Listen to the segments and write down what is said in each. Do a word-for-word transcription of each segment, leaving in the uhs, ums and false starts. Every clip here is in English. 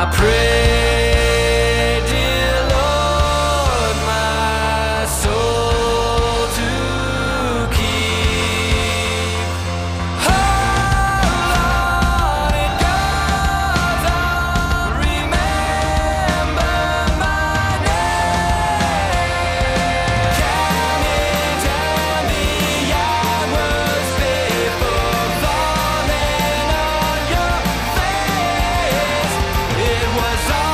pray, dear Lord, my soul to keep. Oh Lord, it goes on, remember my name. Tell me, tell me I was faithful, falling on your face. It was all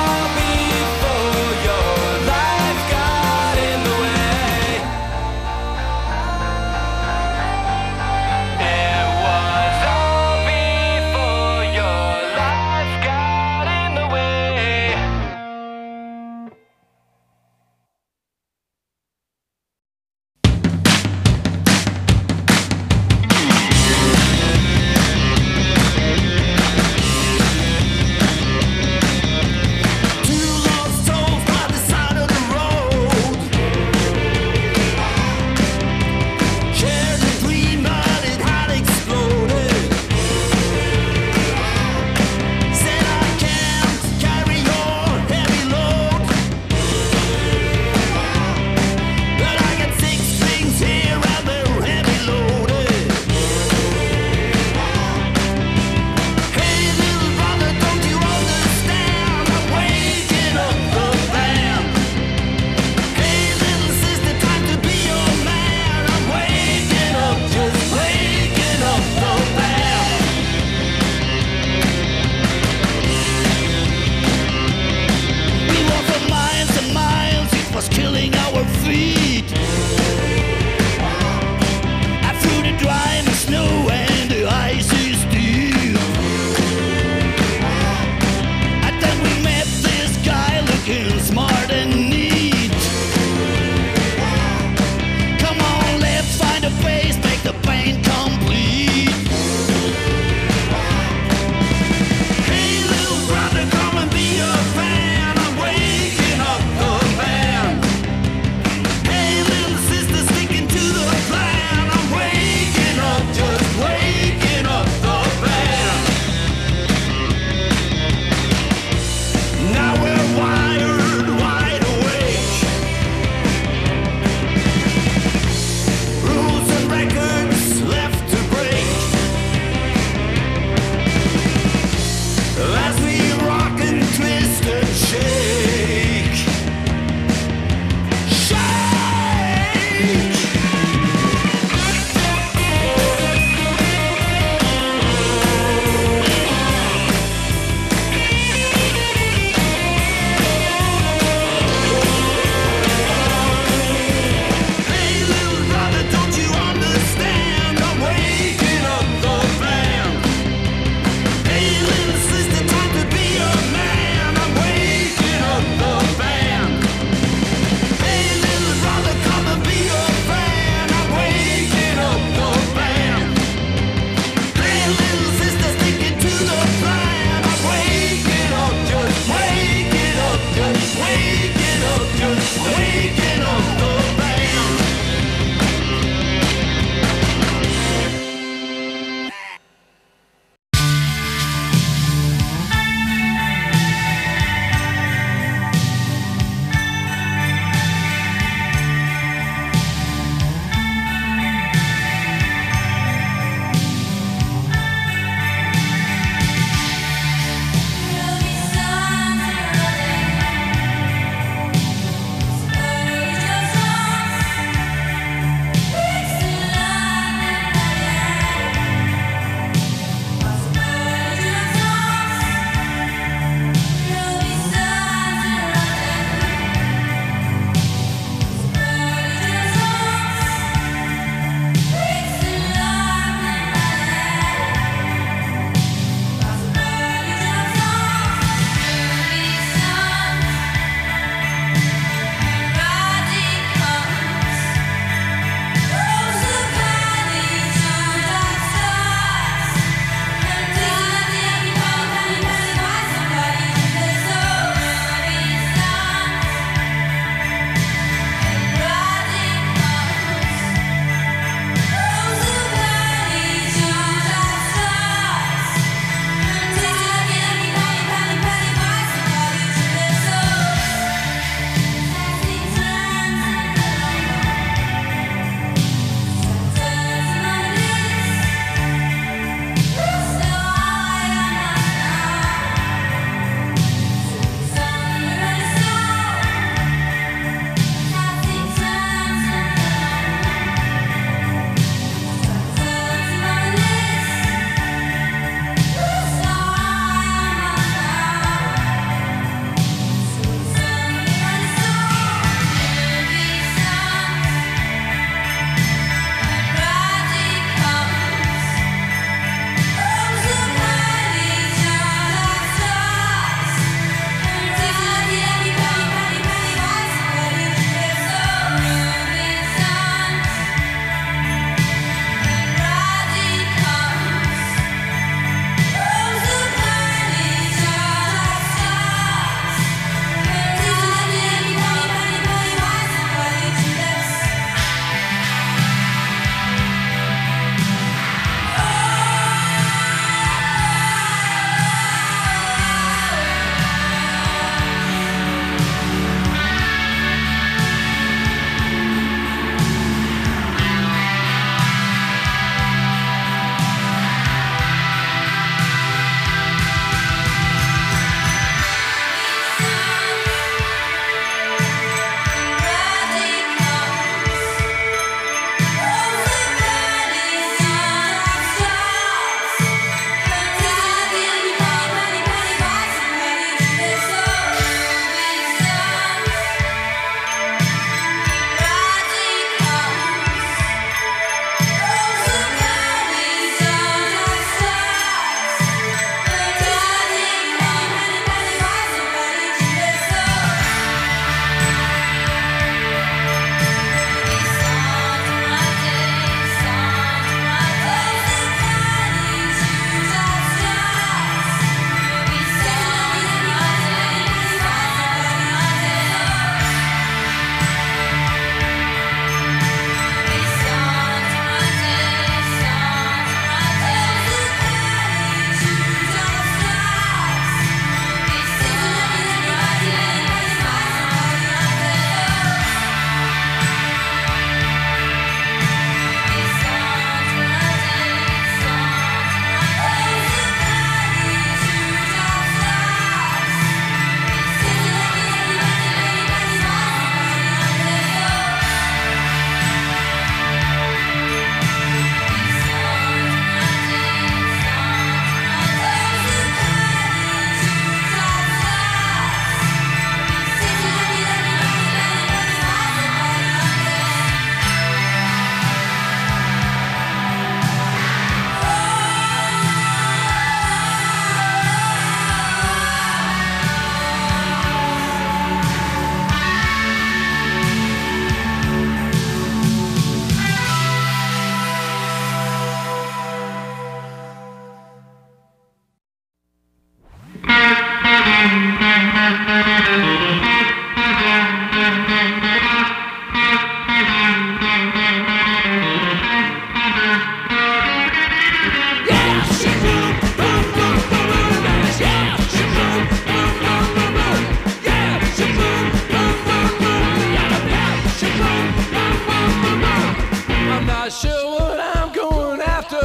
not sure what I'm going after.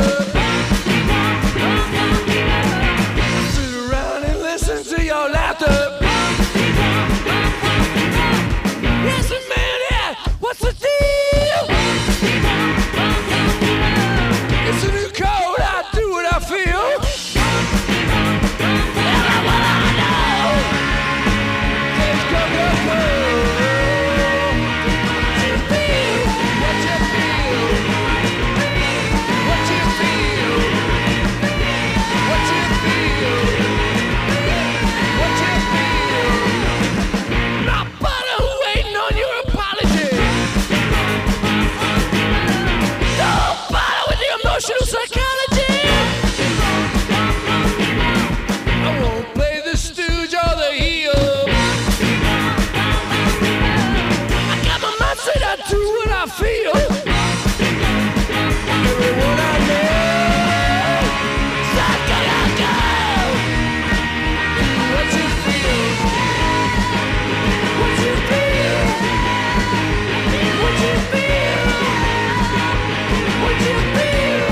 Sit around and listen to your laughter. Listen, man, yeah, what's the deal? It's a new code, I do what I feel. Everyone I know says go, go, go. What you feel, what you feel, what you feel, what you feel. Nobody waiting on your apology. Nobody with the emotional psychology. I won't play the stooge or the heel. I got my mind straight, I do what I feel. Everyone I know says go, go, go. Do what you feel, what you feel, what you feel, what you feel.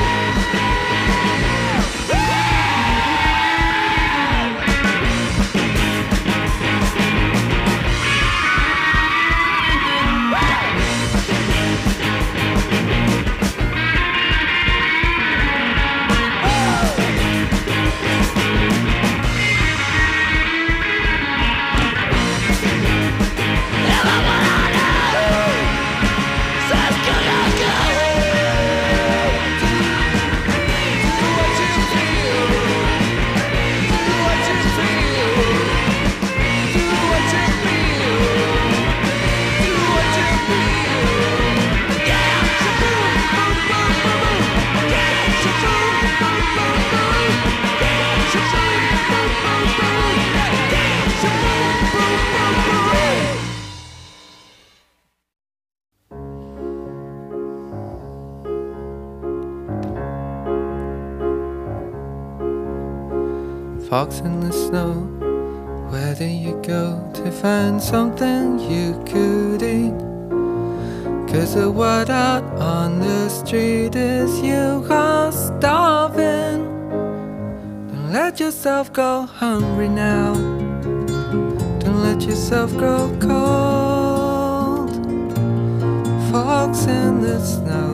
Fox in the snow, where do you go to find something you could eat? Cause the word out on the street is you are starving. Don't let yourself go hungry now. Don't let yourself grow cold. Fox in the snow.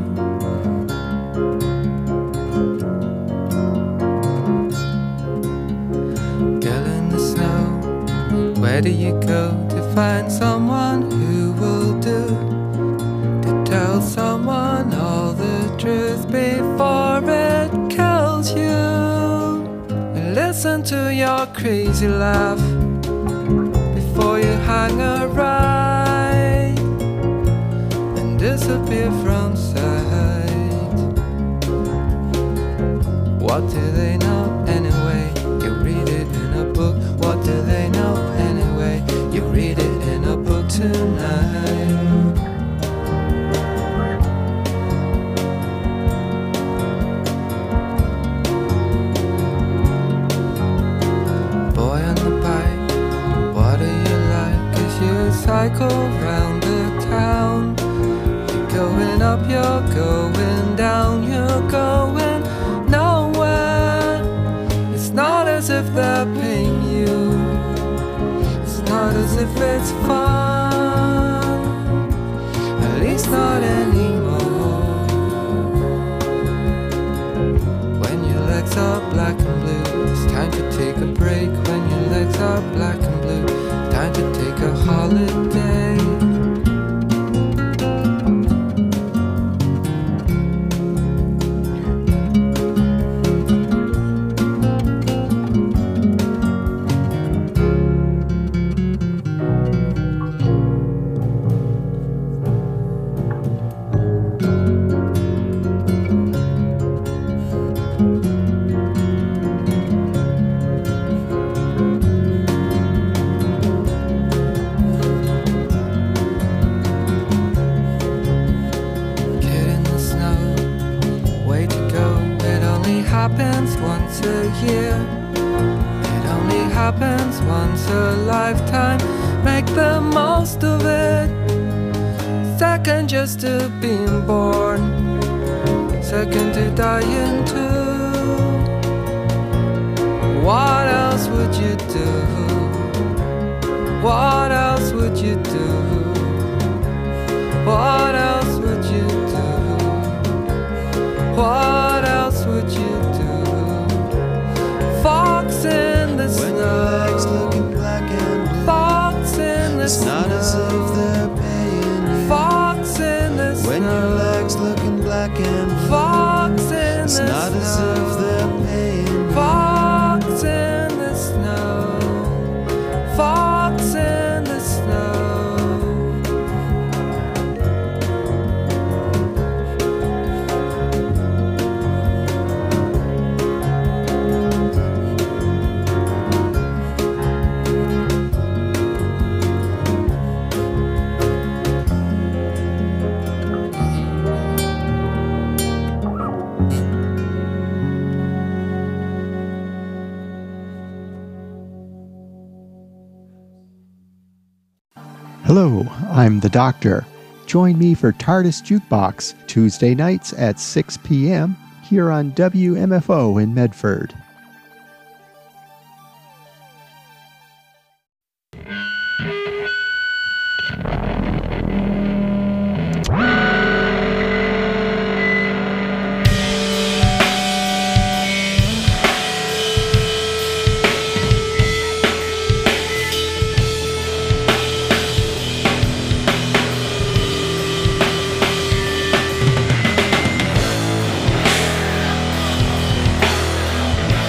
Where do you go to find someone who will do? To tell someone all the truth before it kills you. And listen to your crazy laugh before you hang a right and disappear from sight. What do they know anyway? You read it in a book. What do they know anyway? You read it in a book tonight. Boy on the bike, what do you like as you cycle round the town? You're going up, you're going down, you're going nowhere. It's not as if they're paying you. It's not as if it's fun. At least not anymore. When your legs are black and blue, it's time to take a break. When your legs are black and blue, time to take a holiday. Happens once a year. It only happens once a lifetime. Make the most of it. Second just to being born. What else would you do? What else would you do? What else would you do? Fox in the When snow. your legs looking black and blue, Fox in the it's snow. not as if they're paying you. Fox in the snow. When your legs looking black and blue, Fox in it's the not snow. as if they're paying you. Fox in the snow. Fox in the snow. Hello, I'm the Doctor. Join me for TARDIS Jukebox Tuesday nights at six p.m. here on W M F O in Medford. Fox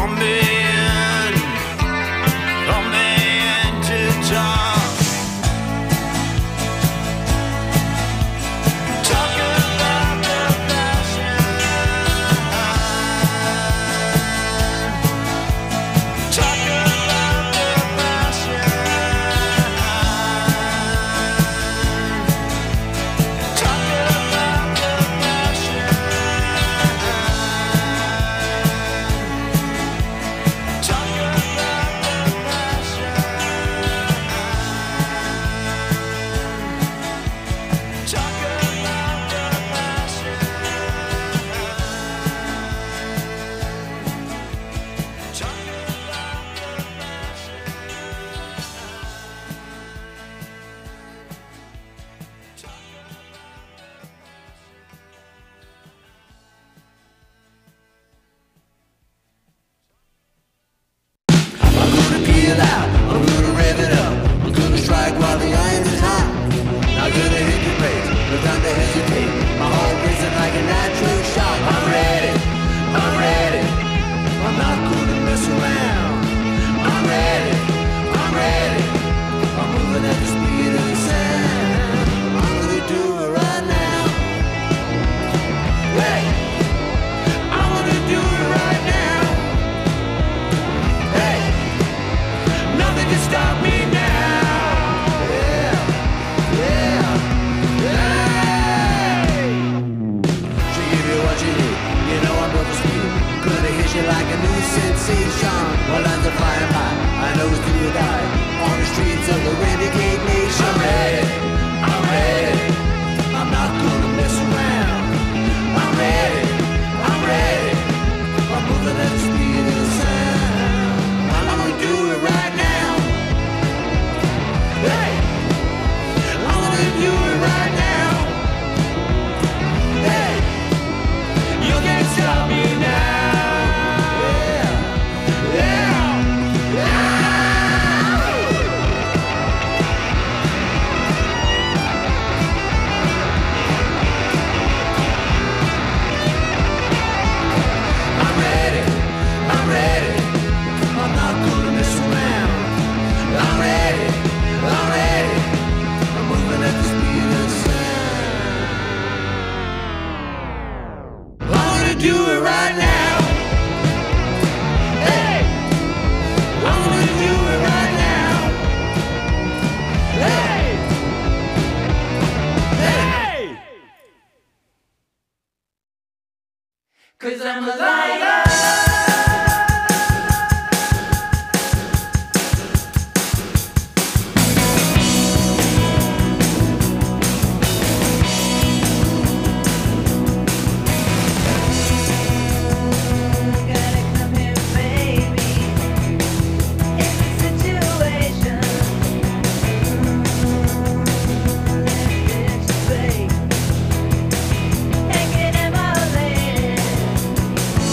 Come in, come in to talk. Talk about the passion. Talk about the passion. Talk about the passion. Talk about the passion. Talk about the passion. Talk I'm gonna peel out, I'm gonna rev it up, I'm gonna strike while the iron is hot. Not gonna hit the brakes, no time to hesitate. My heart racing like a nitro shot. I'm ready, I'm ready. I'm not gonna mess around. I'm ready, I'm ready. I'm moving at the speed of the sound. I'm gonna do it right now. Hey, I'm gonna do it right now. Hey, nothing can stop me now. Yeah, yeah, yeah. She give you what you need. You know I'm broke for speed. Gonna hit you like a new sensation. While I'm flying by, I know it's till you die. On the streets of the renegade nation. I'm ready, I'm ready. I'm not gonna mess around. I'm ready, I'm ready. I'm moving at the speed of the sound. I'm gonna do it right now. Hey, I'm gonna do it right now. Hey, you can't stop me now. Yeah, yeah, yeah. I'm ready, I'm ready. I'm not gonna mess around. I'm ready, I'm ready. I'm moving at the speed of the sound. I'm gonna do it right now. Hey, I'm gonna do it right now. Hey, hey. Cause I'm a liar. Gotta come here, baby. It's a situation. It's fake. Hanging in my lane.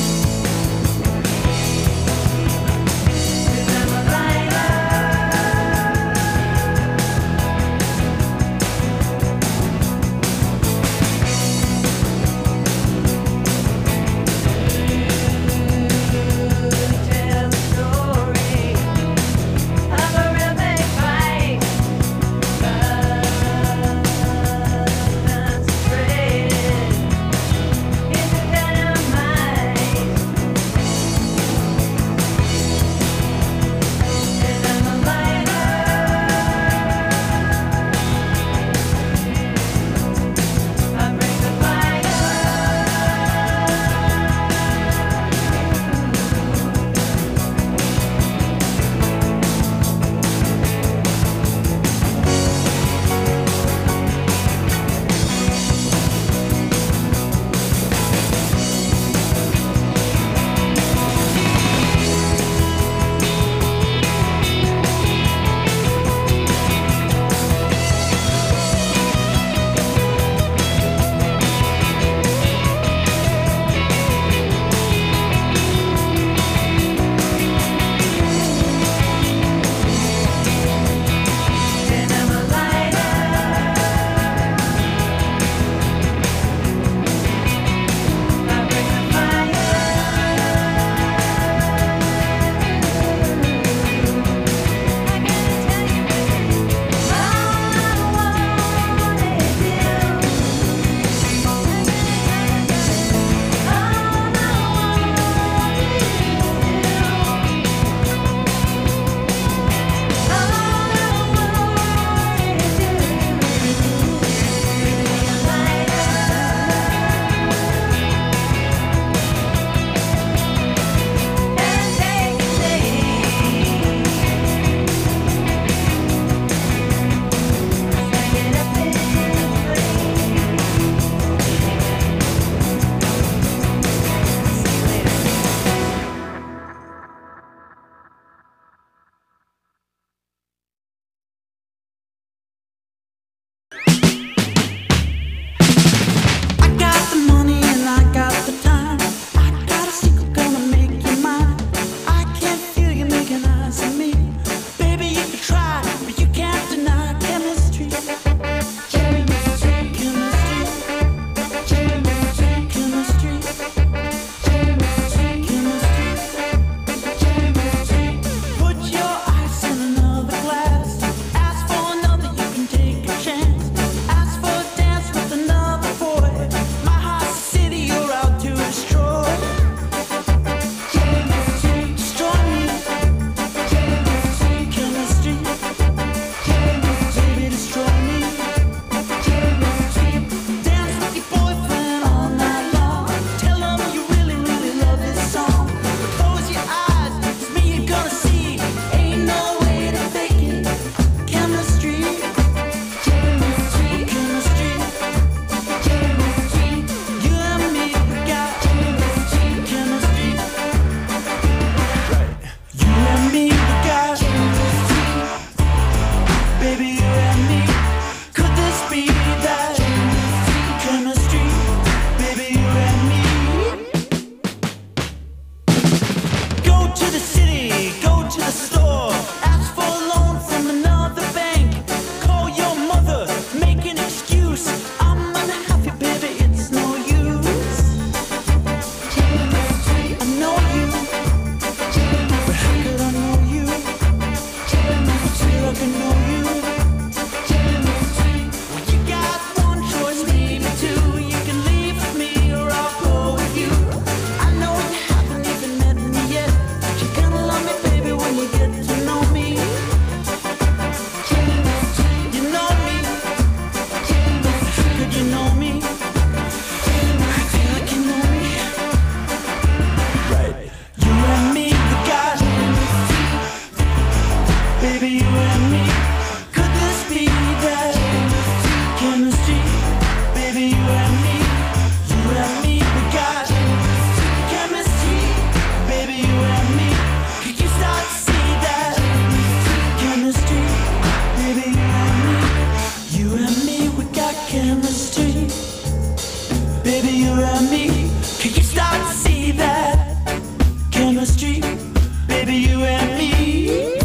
you and me.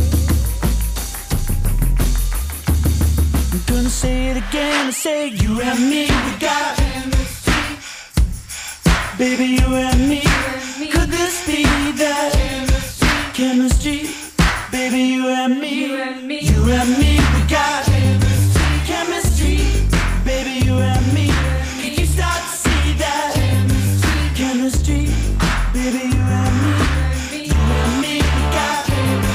I'm gonna say it again, I say you and me, we got chemistry. Baby, you and me, could this be that chemistry? Baby, you and me, you and me, you and me, we got chemistry. Baby, you and me, can you start to see that chemistry? Baby, you and me, you and me, we got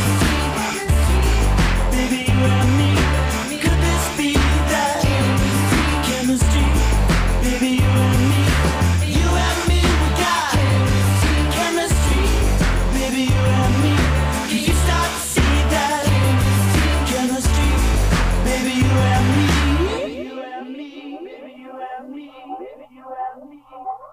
baby, you and me, could this be that chemistry? Baby, you and me, you and me, we got chemistry. Baby, you and me, can you start to see that chemistry? Baby, you and me, you and me, baby, you and me, baby, you and me.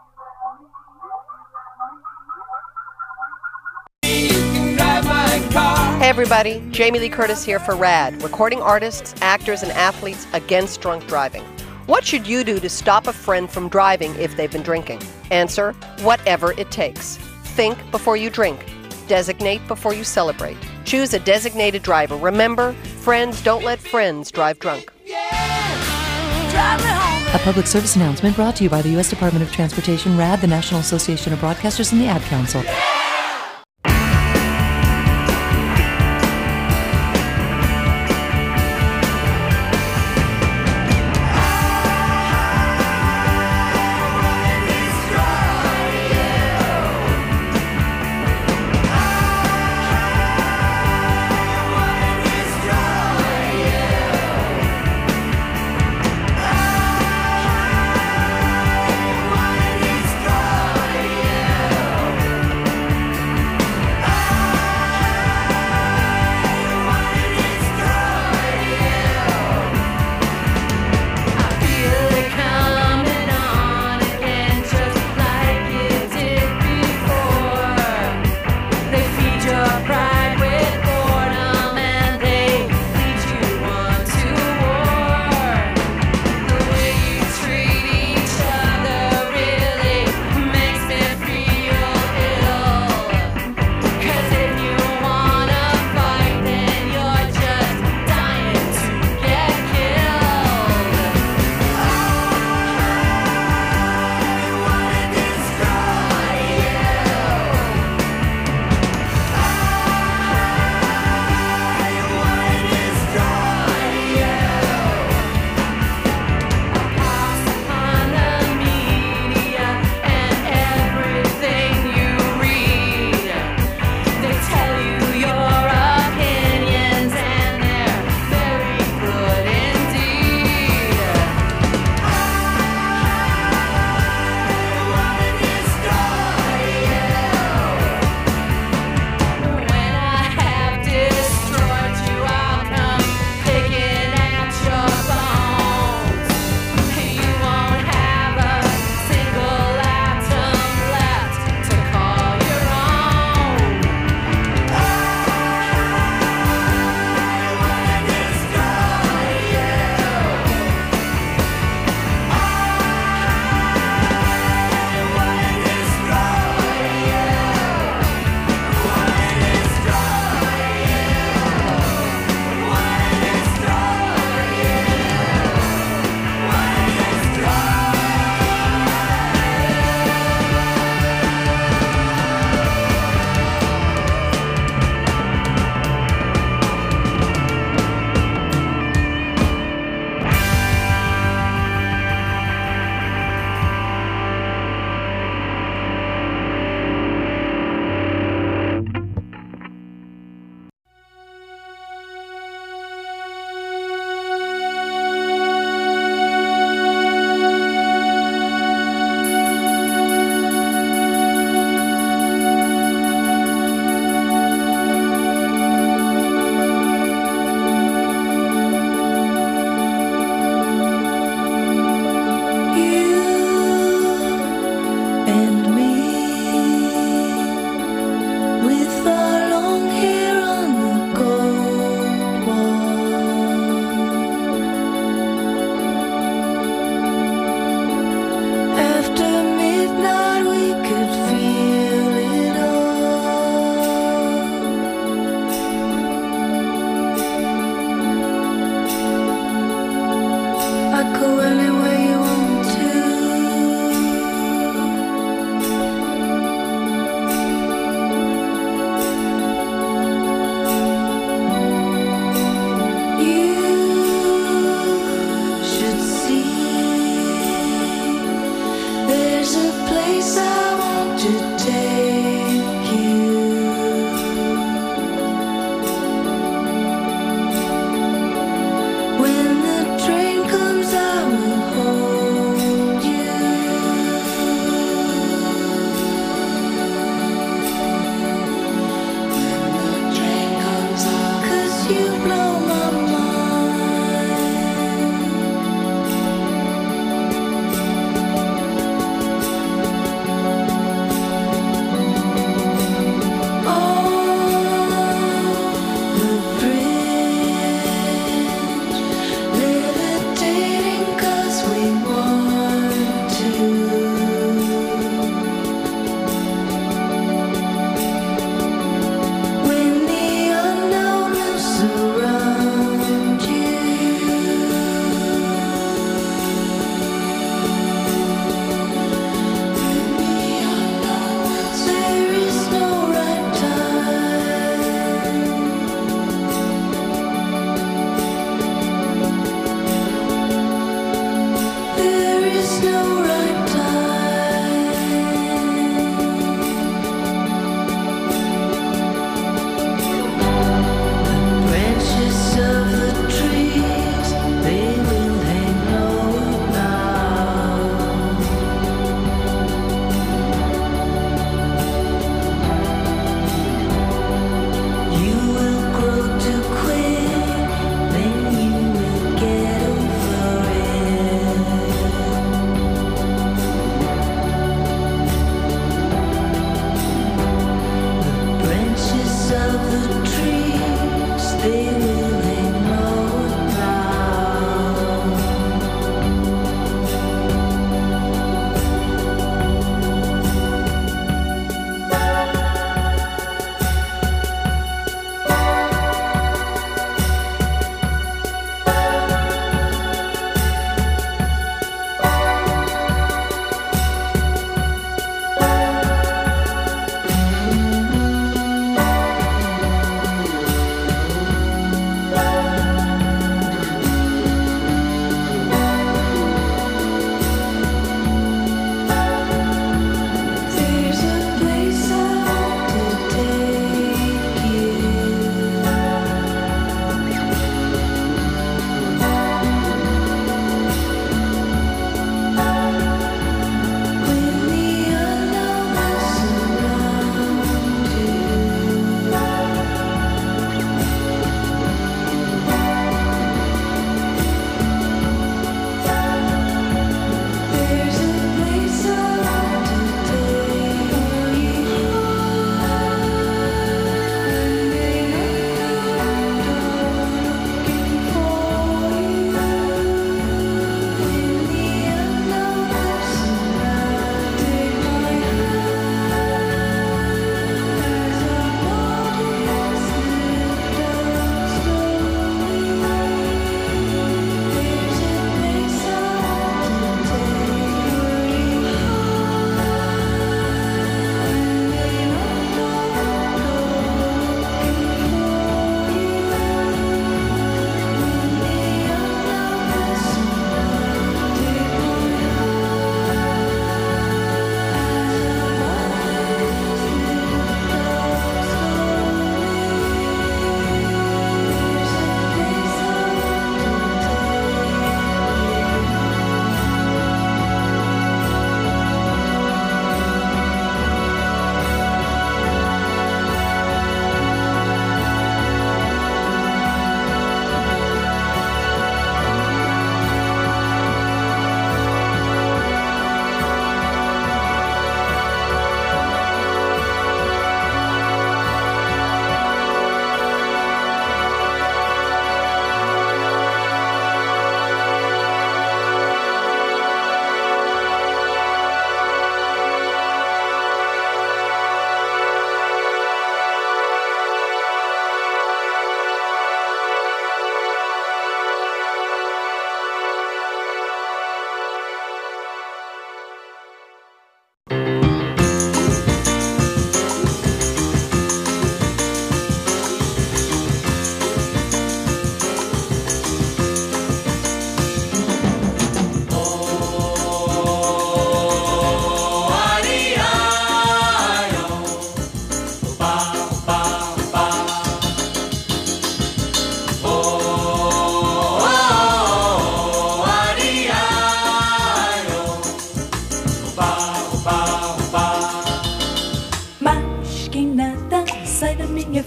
Hey everybody, Jamie Lee Curtis here for RAD, recording artists, actors, and athletes against drunk driving. What should you do to stop a friend from driving if they've been drinking? Answer, whatever it takes. Think before you drink. Designate before you celebrate. Choose a designated driver. Remember, friends don't let friends drive drunk. A public service announcement brought to you by the U S Department of Transportation, RAD, the National Association of Broadcasters, and the Ad Council.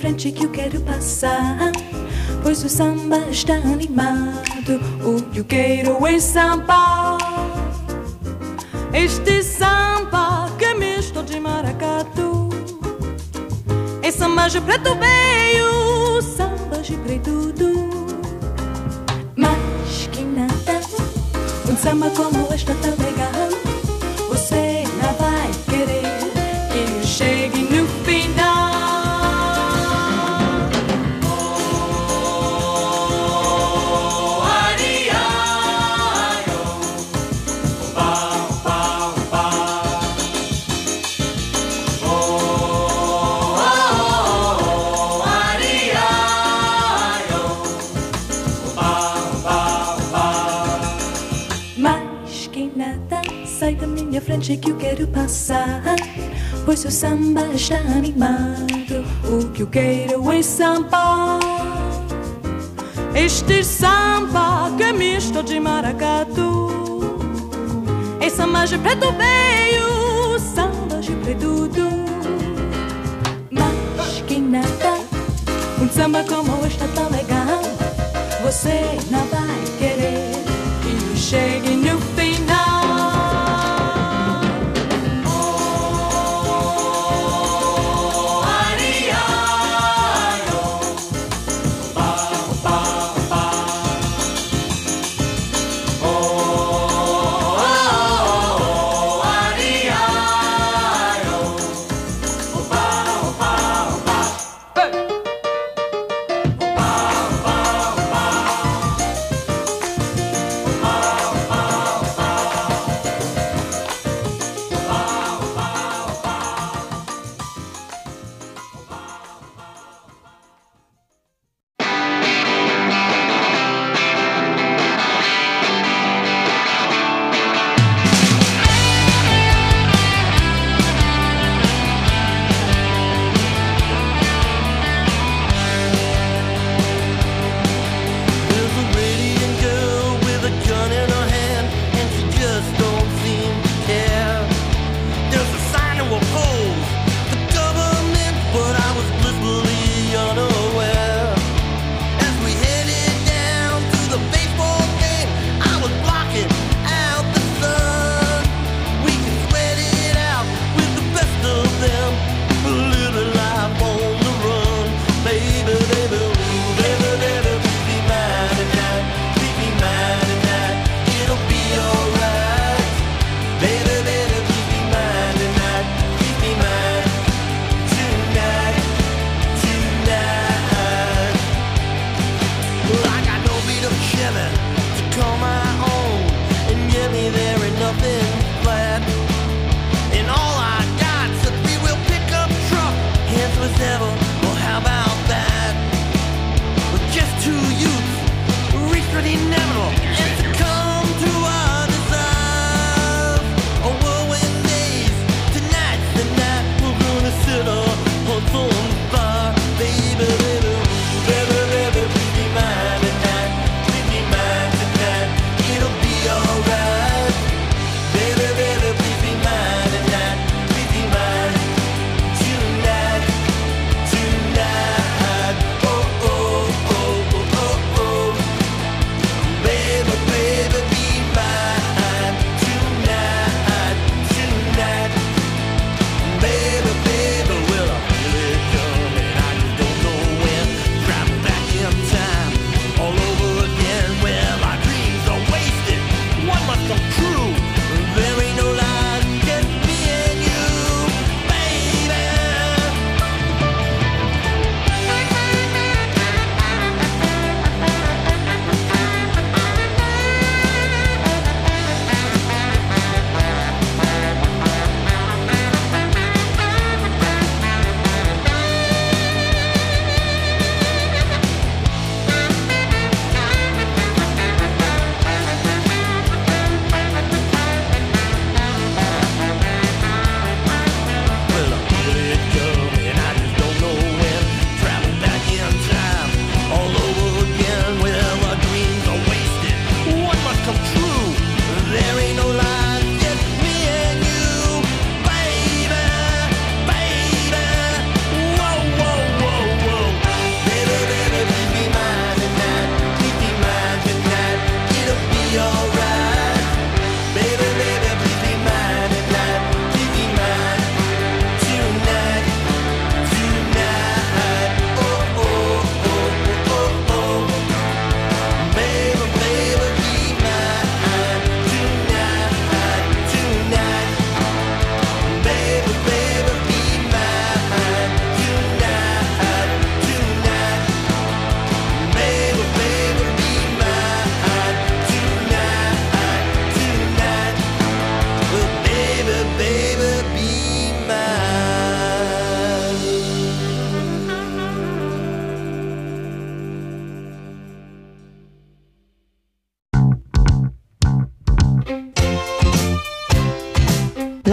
frente que eu quero passar, pois o samba está animado. O que eu quero é samba, este samba que é misto de maracatu. É samba de preto veio, samba de preto do. Mas que nada, um samba como este tão legal, você não vai querer que eu chegue no final. Sai da minha frente que eu quero passar, pois o samba está animado. O que eu quero é samba, este samba que é misto de maracatu. É samba de preto veio, samba de preto do. Mas que nada, um samba como este tão legal, você não vai querer que eu chegue no final. Bye.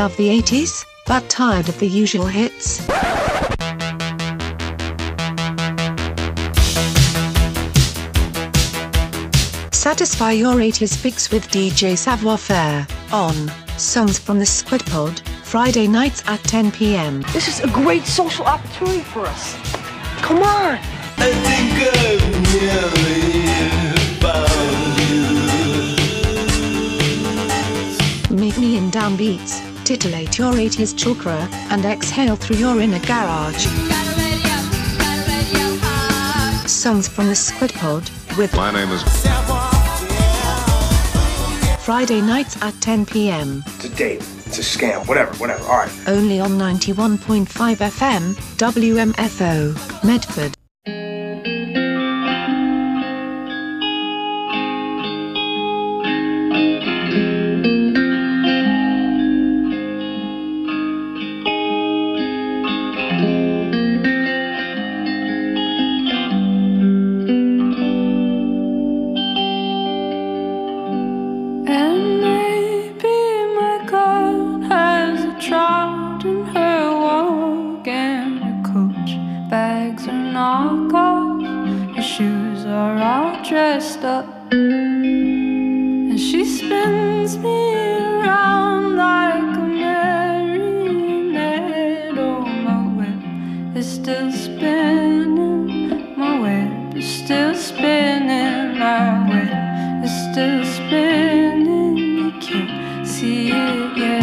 love the eighties, but tired of the usual hits? Satisfy your eighties fix with D J Savoir Faire on Songs from the Squid Pod, Friday nights at ten p.m. This is a great social opportunity for us. Come on. I think I've nearly found you. Meet me in downbeats, titillate your eighties chakra, and exhale through your inner garage. Songs from the Squid Pod with My name is Friday nights at ten p.m. It's a date. It's a scam. Whatever, whatever. All right. Only on ninety-one point five F M, W M F O, Medford. And maybe my God has a trout in her walk, and her coach bags are knockoff, her shoes are all dressed up, and she spins me around like a marionette. Oh, my whip is still spinning, my whip is still spinning, my whip is still spinning, you can't see it yet.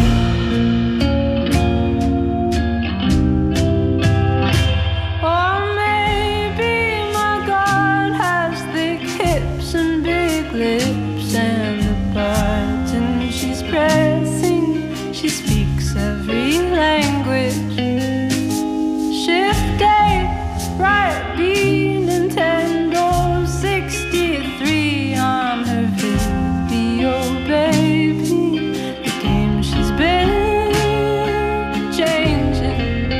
Or maybe my God has thick hips and big lips, and the button she's pressing, she speaks every language. Shift A, right B, Nintendo sixty-three on her video, baby. The game she's been changing.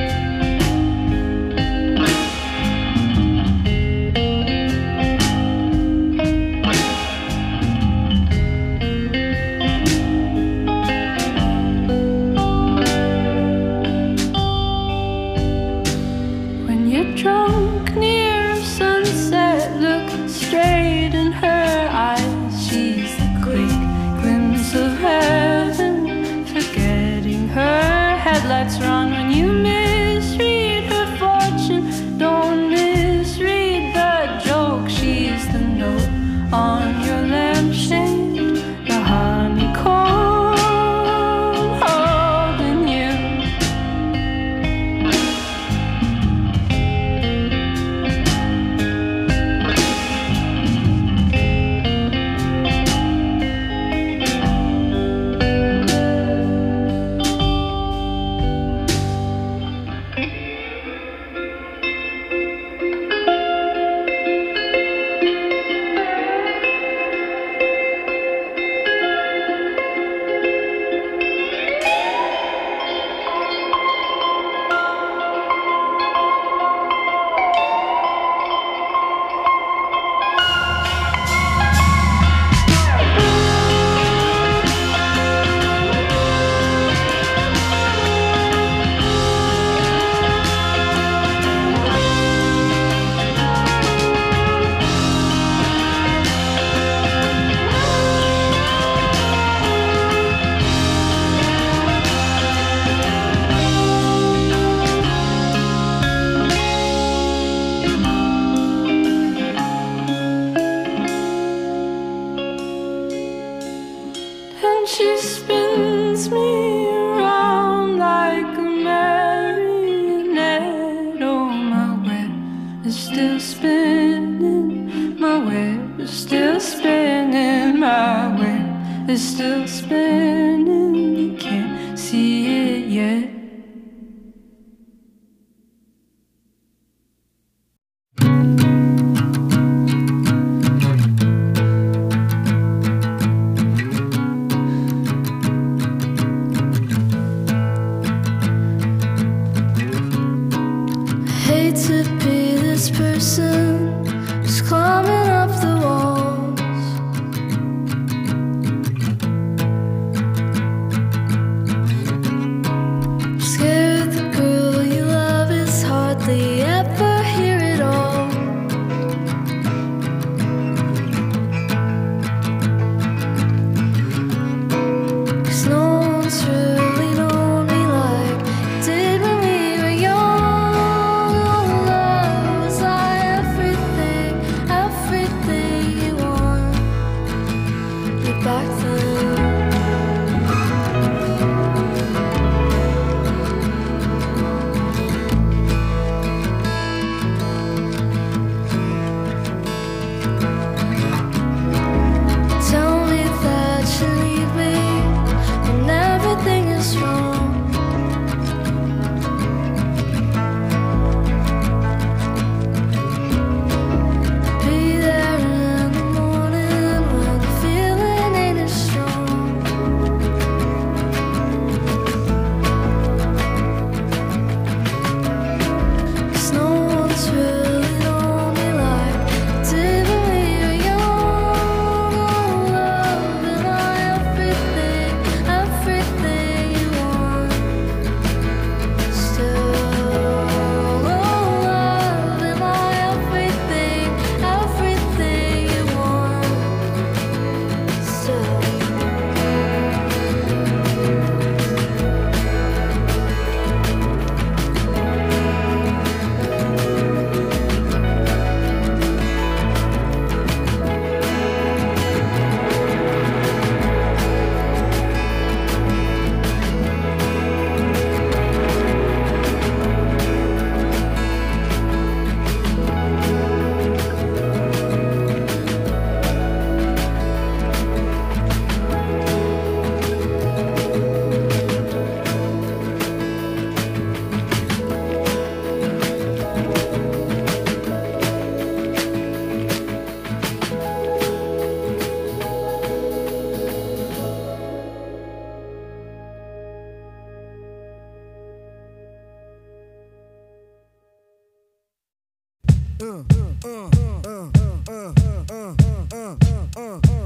When you're drunk near sunset, look straight in her eyes. She's the quick glimpse of heaven, forgetting her headlights are on. When you misread her fortune, don't misread the joke. She's the note on your lampshade, the honeycomb holding you. And she spins me around like a marionette. Oh, my web is still spinning, my web is still spinning, my web is still spinning, you can't see it yet. Hate to be this person who's climbing up the walls.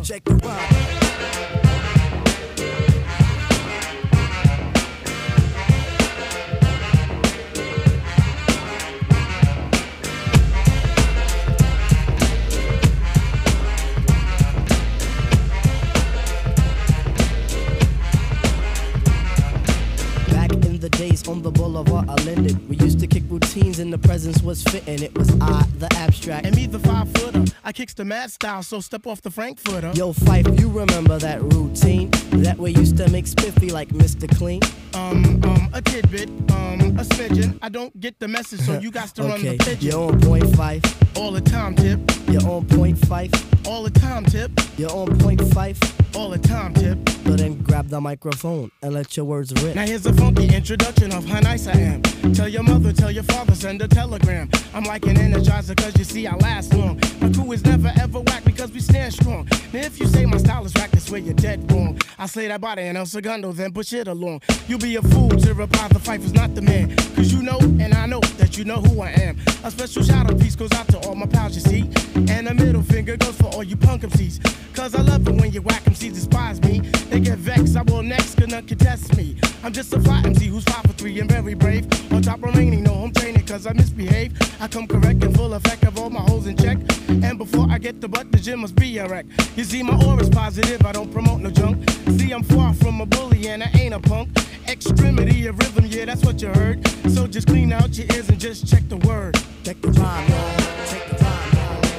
check the rhyme. Days on the boulevard of Linden, we used to kick routines and the presence was fitting. It was I, the abstract, and me, the five footer. I kicks the mad style, so step off the Frankfurter. Yo, Fife, you remember that routine that we used to make spiffy like Mister Clean? Um, um, a tidbit, um, a smidgen. I don't get the message, so you got to okay. run the pigeon. You're on point five. All the time, tip. You're on point five. All the time, tip. You're on point five. All the time, tip. So then grab the microphone and let your words rip. Now here's a funky introduction of how nice I am. Tell your mother, tell your father, send a telegram. I'm like an energizer cause you see I last long. My crew is never ever whack because we stand strong. Now if you say my style is whack, that's where you're dead wrong. I slay that body and El Segundo, then push it along. You'll be a fool to reply the Fife is not the man. Cause you know and I know that you know who I am. A special shout out piece goes out to all my pals you see. And a middle finger goes for all you punk M Cs. Cause I love it when you whack M Cs despise me. They get vexed, I will next, cause none can test me. I'm just a fly M C who's five for three and very brave. On top remaining, no home training cause I misbehave. I come correct and full effect of all my hoes in check. And before I get the butt, the gym must be a wreck. You see my aura's positive, I don't promote no junk. See I'm far from a bully and I ain't a punk. Extremity of rhythm, yeah that's what you heard. So just clean out your ears and just check the word. Check the rhyme, y'all. Check the rhyme.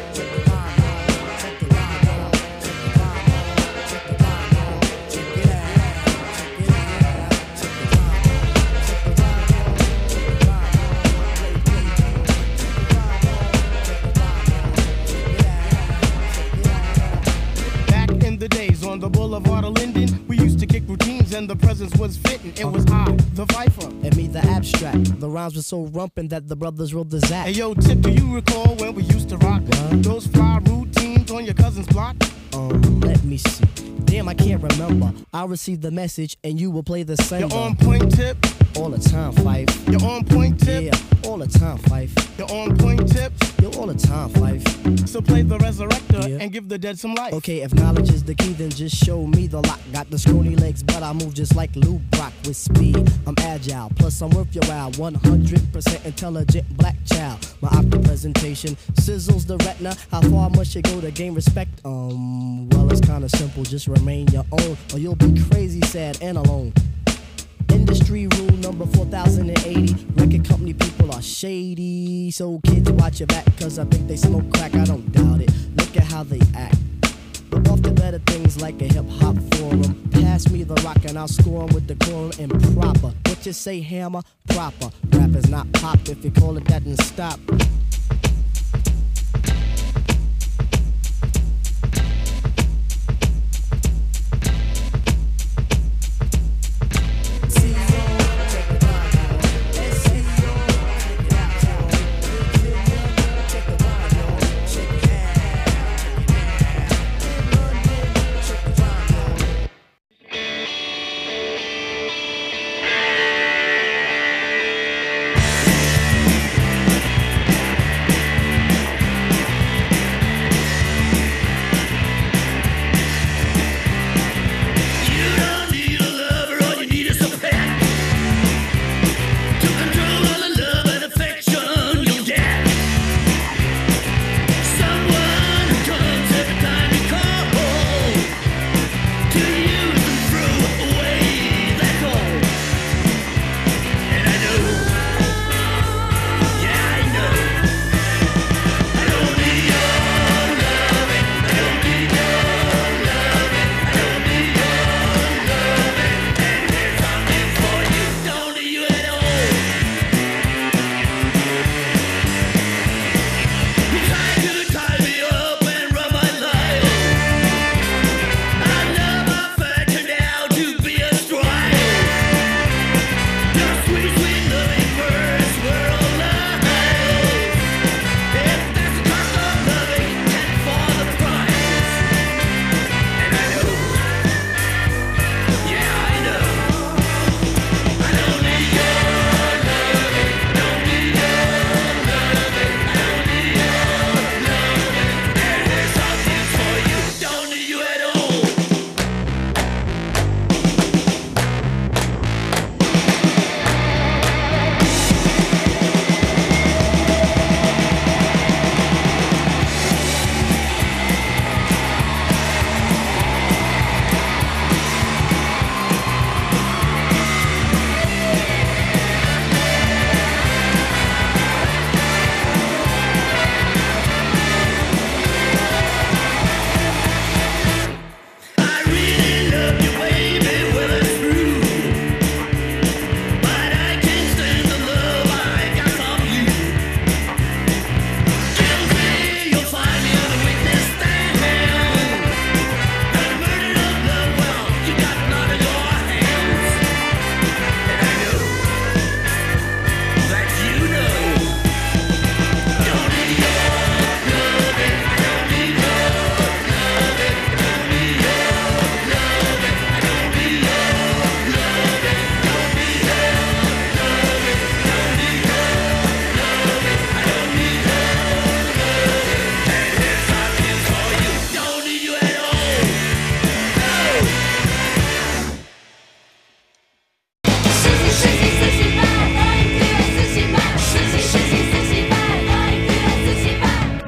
On the boulevard of Linden, we used to kick routines and the presence was fitting. It was I, the Viper, and me, the abstract. The rhymes were so rumpin' that the brothers rolled the zap. Hey yo, Tip, do you recall when we used to rock what? Those fly routines on your cousin's block? Um, let me see. Damn, I can't remember. I'll receive the message and you will play the same. You're on point, Tip. All the time, Fife. You're on point, Tip. Yeah, all the time, Fife. You're on point, Tip. You're all the time, Fife. So play the resurrector yeah. and give the dead some life. Okay, if knowledge is the key, then just show me the lock. Got the scrawny legs, but I move just like Lou Brock with speed. I'm agile, plus I'm worth your while. one hundred percent intelligent black child. My optic presentation sizzles the retina. How far must you go to gain respect? Um, well, it's kinda simple. Just remain your own, or you'll be crazy, sad, and alone. Industry rule number four thousand eighty. Record company people are shady. So kids watch your back, cause I think they smoke crack. I don't doubt it. Look at how they act. But off the better things like a hip-hop forum. Pass me the rock and I'll score 'em with the quorum and proper. What you say, hammer? Proper. Rap is not pop. If you call it that, then stop.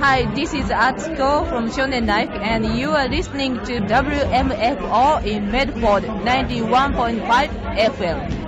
Hi, this is Atsuko from Shonen Life, and you are listening to W M F O in Medford ninety-one point five F M.